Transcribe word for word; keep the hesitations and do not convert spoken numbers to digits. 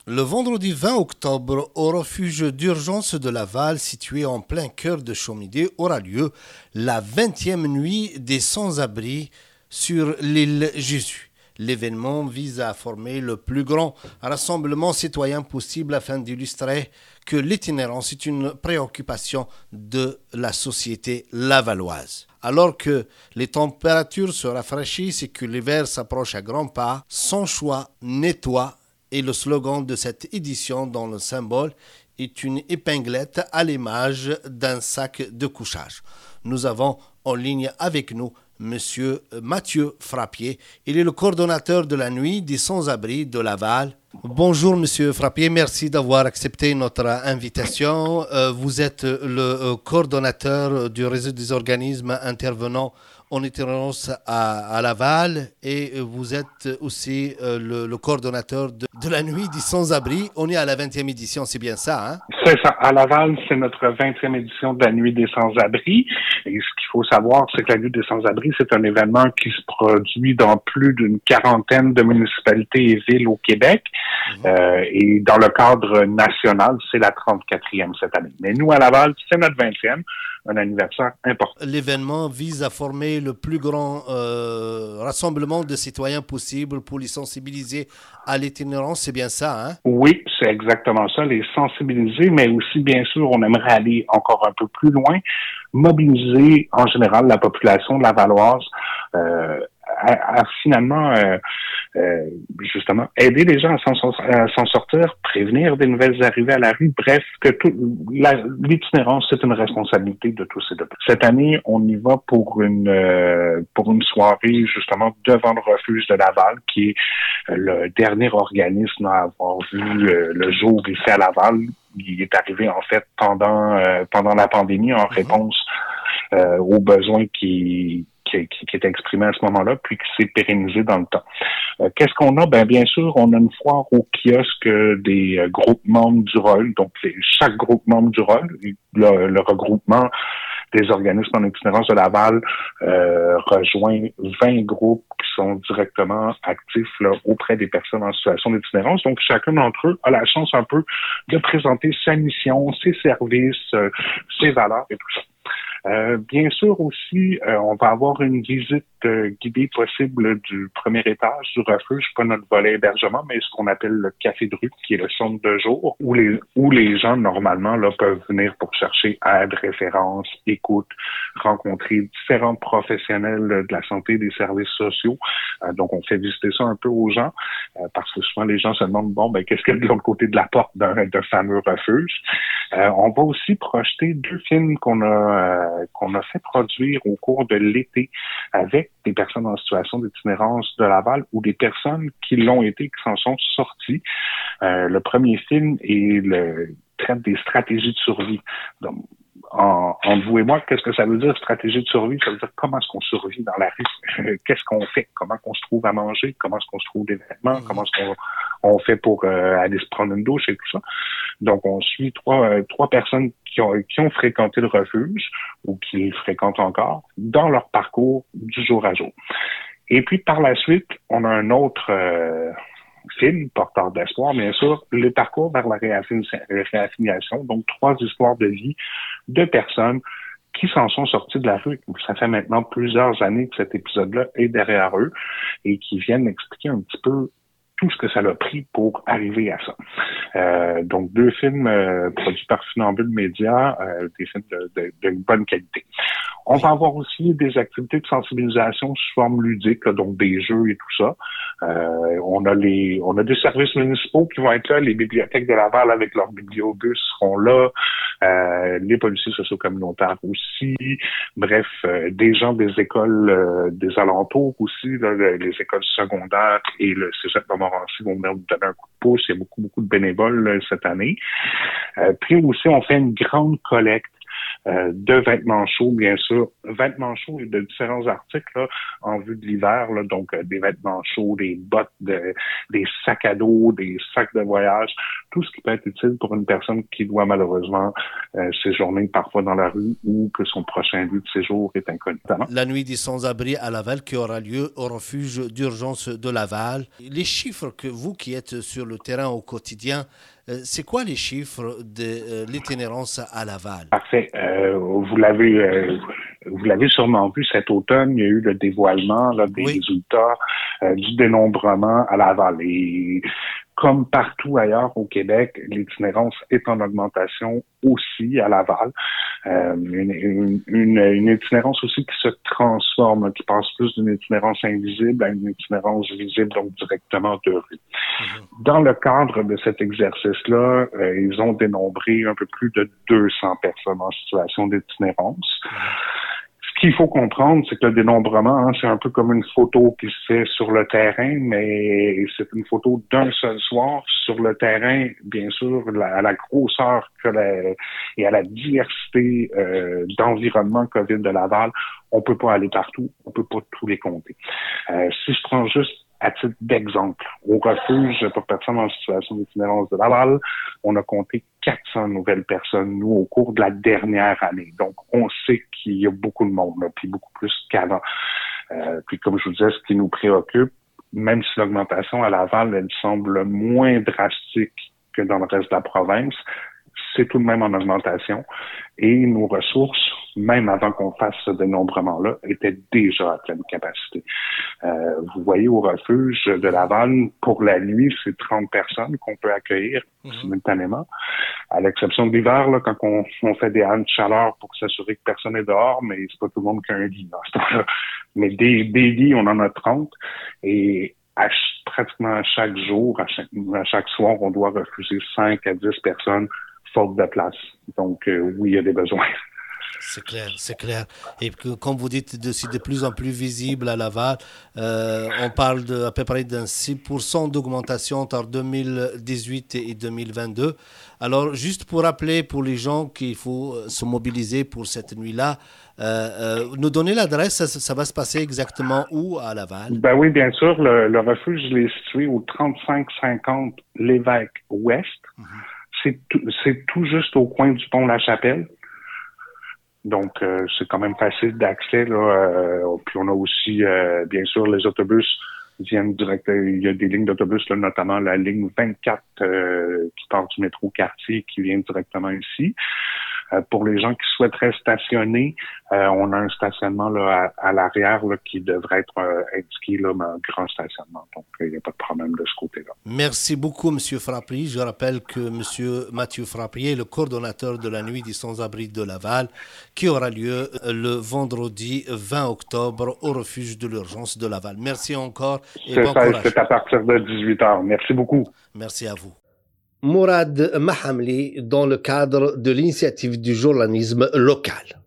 Le vendredi vingt octobre, au refuge d'urgence de Laval, situé en plein cœur de Chaumédé, aura lieu la vingtième nuit des sans-abri sur l'île Jésus. L'événement vise à former le plus grand rassemblement citoyen possible afin d'illustrer que l'itinérance est une préoccupation de la société lavalloise. Alors que les températures se rafraîchissent et que l'hiver s'approche à grands pas, Son choix nettoie est le slogan de cette édition dont le symbole est une épinglette à l'image d'un sac de couchage. Nous avons en ligne avec nous Monsieur Mathieu Frappier. Il est le coordonnateur de la nuit des sans-abri de Laval. Bonjour Monsieur Frappier, merci d'avoir accepté notre invitation. Euh, vous êtes le euh, coordonnateur du réseau des organismes intervenant en itinérance à, à Laval et vous êtes aussi euh, le, le coordonnateur de, de la nuit des sans-abri. On est à la vingtième édition, c'est bien ça, hein? C'est ça. À Laval, c'est notre vingtième édition de la nuit des sans-abri. Et ce qu'il faut savoir, c'est que la nuit des sans-abri, c'est un événement qui se produit dans plus d'une quarantaine de municipalités et villes au Québec. Mmh. Euh, et dans le cadre national, c'est la trente-quatrième cette année. Mais nous, à Laval, c'est notre vingtième, un anniversaire important. L'événement vise à former le plus grand euh, rassemblement de citoyens possible pour les sensibiliser à l'itinérance, c'est bien ça, hein? Oui, c'est exactement ça, les sensibiliser, mais aussi, bien sûr, on aimerait aller encore un peu plus loin, mobiliser en général la population de lavalloise euh, à, à finalement, euh, euh, justement, aider les gens à s'en, à s'en sortir, prévenir des nouvelles arrivées à la rue. Bref, que tout, la, l'itinérance, c'est une responsabilité de tous et de tous. Cette année, on y va pour une euh, pour une soirée, justement, devant le refuge de Laval, qui est le dernier organisme à avoir vu euh, le jour ici à Laval. Il est arrivé, en fait, pendant euh, pendant la pandémie, en réponse euh, aux besoins qui Qui, qui est exprimé à ce moment-là, puis qui s'est pérennisé dans le temps. Euh, qu'est-ce qu'on a? Ben bien sûr, on a une foire au kiosque des euh, groupes membres du R O L. Donc, les, chaque groupe membre du R O L, le, le regroupement des organismes en itinérance de Laval euh, rejoint vingt groupes qui sont directement actifs là, auprès des personnes en situation d'itinérance. Donc, chacun d'entre eux a la chance un peu de présenter sa mission, ses services, euh, ses valeurs et tout ça. Euh, bien sûr aussi, euh, on va avoir une visite euh, guidée possible du premier étage du refuge, pas notre volet hébergement, mais ce qu'on appelle le café de rue, qui est le centre de jour, où les où les gens normalement là peuvent venir pour chercher aide, référence, écoute, rencontrer différents professionnels de la santé, des services sociaux. Euh, donc on fait visiter ça un peu aux gens, euh, parce que souvent les gens se demandent bon ben qu'est-ce qu'il y a de l'autre côté de la porte d'un, d'un fameux refuge. Euh, on va aussi projeter deux films qu'on a euh, qu'on a fait produire au cours de l'été avec des personnes en situation d'itinérance de Laval ou des personnes qui l'ont été, qui s'en sont sorties. Euh, le premier film est le traite des stratégies de survie. Donc, en, entre vous et moi, qu'est-ce que ça veut dire, stratégie de survie? Ça veut dire comment est-ce qu'on survit dans la rue? Qu'est-ce qu'on fait? Comment on se trouve à manger? Comment est-ce qu'on se trouve des vêtements? Mmh. Comment est-ce qu'on on fait pour euh, aller se prendre une douche et tout ça? Donc, on suit trois, euh, trois personnes qui ont, qui ont fréquenté le refuge ou qui le fréquentent encore dans leur parcours du jour à jour. Et puis, par la suite, on a un autre euh, film, porteur d'espoir, bien sûr, le parcours vers la réaffiliation, donc trois histoires de vie de personnes qui s'en sont sortis de la rue. Ça fait maintenant plusieurs années que cet épisode-là est derrière eux et qui viennent expliquer un petit peu tout ce que ça l'a pris pour arriver à ça. Euh, donc, deux films euh, produits par Funambule Média, euh, des films de, de, de bonne qualité. On va avoir aussi des activités de sensibilisation sous forme ludique, là, donc des jeux et tout ça. Euh, on a les, on a des services municipaux qui vont être là, les bibliothèques de Laval avec leurs bibliobus seront là, euh, les policiers sociaux communautaires aussi, bref, euh, des gens des écoles euh, des alentours aussi, là, les écoles secondaires et le cégep de Montmorency vont venir nous donner un coup de pouce. Il y a beaucoup, beaucoup de bénévoles là, cette année. Euh, puis aussi, on fait une grande collecte Euh, de vêtements chauds, bien sûr. Vêtements chauds et de différents articles là, en vue de l'hiver, là, donc euh, des vêtements chauds, des bottes, de, des sacs à dos, des sacs de voyage, tout ce qui peut être utile pour une personne qui doit malheureusement euh, séjourner parfois dans la rue ou que son prochain lieu de séjour est inconnu. La nuit des sans-abri à Laval qui aura lieu au refuge d'urgence de Laval. Les chiffres que vous qui êtes sur le terrain au quotidien, euh, c'est quoi les chiffres de euh, l'itinérance à Laval? Parfait. Euh, vous l'avez euh, vous l'avez sûrement vu cet automne, il y a eu le dévoilement là, des oui. résultats euh, du dénombrement à Laval. Et comme partout ailleurs au Québec, l'itinérance est en augmentation aussi à Laval. Euh, une, une, une, une itinérance aussi qui se transforme, qui passe plus d'une itinérance invisible à une itinérance visible, donc directement de rue. Mm-hmm. Dans le cadre de cet exercice-là, euh, ils ont dénombré un peu plus de deux cents personnes en situation d'itinérance. Mm-hmm. Ce qu'il faut comprendre, c'est que le dénombrement, hein, c'est un peu comme une photo qui se fait sur le terrain, mais c'est une photo d'un seul soir. Sur le terrain, bien sûr, la, à la grosseur que la, et à la diversité euh, d'environnement COVID de Laval, on peut pas aller partout, on peut pas tous les compter. Euh, si je prends juste à titre d'exemple, au refuge pour personnes en situation d'itinérance de Laval, on a compté quatre cents nouvelles personnes, nous, au cours de la dernière année. Donc, on sait qu'il y a beaucoup de monde, là, puis beaucoup plus qu'avant. Euh, puis, comme je vous disais, ce qui nous préoccupe, même si l'augmentation à Laval, elle semble moins drastique que dans le reste de la province, c'est tout de même en augmentation. Et nos ressources, même avant qu'on fasse ce dénombrement-là, étaient déjà à pleine capacité. Euh, vous voyez, au refuge de Laval, pour la nuit, c'est trente personnes qu'on peut accueillir mm-hmm. simultanément. À l'exception de l'hiver, là, quand on, on fait des hannes de chaleur pour s'assurer que personne n'est dehors, mais c'est pas tout le monde qui a un lit dans ce temps-là. Mais des, des lits, on en a trente. Et à, pratiquement à chaque jour, à chaque, à chaque soir, on doit refuser cinq à dix personnes faute de place. Donc, euh, oui, il y a des besoins. C'est clair, c'est clair. Et que, comme vous dites, c'est de plus en plus visible à Laval. Euh, on parle de, à peu près d'un six pour cent d'augmentation entre deux mille dix-huit et deux mille vingt-deux. Alors, juste pour rappeler pour les gens qu'il faut se mobiliser pour cette nuit-là, euh, euh, nous donner l'adresse, ça, ça va se passer exactement où à Laval? Ben oui, bien sûr. Le, le refuge il est situé au trente-cinq cinquante Lévesque-Ouest. Mm-hmm. C'est tout, c'est tout juste au coin du pont La Chapelle. Donc, euh, c'est quand même facile d'accès, là. Euh, puis on a aussi, euh, bien sûr, les autobus viennent direct. Il y a des lignes d'autobus, là, notamment la ligne vingt-quatre euh, qui part du métro Quartier, qui vient directement ici. Euh, pour les gens qui souhaiteraient stationner, euh, on a un stationnement là à, à l'arrière là, qui devrait être euh, indiqué là, un grand stationnement. Donc, il n'y a pas de problème de ce côté-là. Merci beaucoup, M. Frappry. Je rappelle que M. Mathieu Frappry est le coordonnateur de la Nuit des sans-abri de Laval, qui aura lieu le vendredi vingt octobre au refuge de l'urgence de Laval. Merci encore et c'est bon ça, courage. C'est à partir de dix-huit heures. Merci beaucoup. Merci à vous. Mourad Mahamli dans le cadre de l'initiative du journalisme local.